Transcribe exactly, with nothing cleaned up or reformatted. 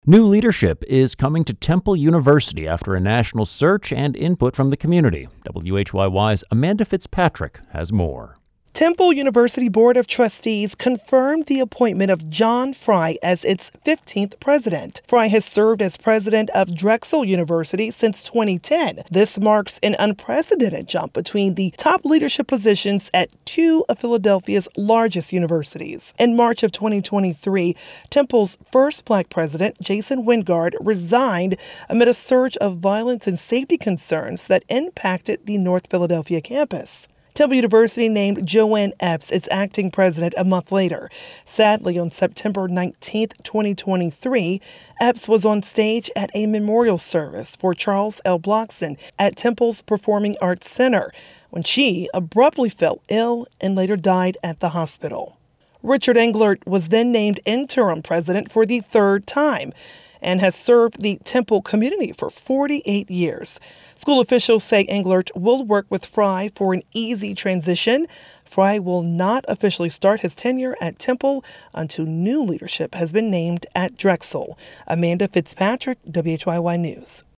New leadership is coming to Temple University after a national search and input from the community. W H Y Y's Amanda Fitzpatrick has more. Temple University Board of Trustees confirmed the appointment of John Fry as its fifteenth president. Fry has served as president of Drexel University since twenty ten. This marks an unprecedented jump between the top leadership positions at two of Philadelphia's largest universities. In March of twenty twenty-three, Temple's first black president, Jason Wingard, resigned amid a surge of violence and safety concerns that impacted the North Philadelphia campus. Temple University named Joanne Epps its acting president a month later. Sadly, on September nineteenth, twenty twenty-three, Epps was on stage at a memorial service for Charles L. Blockson at Temple's Performing Arts Center when she abruptly fell ill and later died at the hospital. Richard Englert was then named interim president for the third time and has served the Temple community for forty-eight years. School officials say Englert will work with Fry for an easy transition. Fry will not officially start his tenure at Temple until new leadership has been named at Drexel. Amanda Fitzpatrick, W H Y Y News.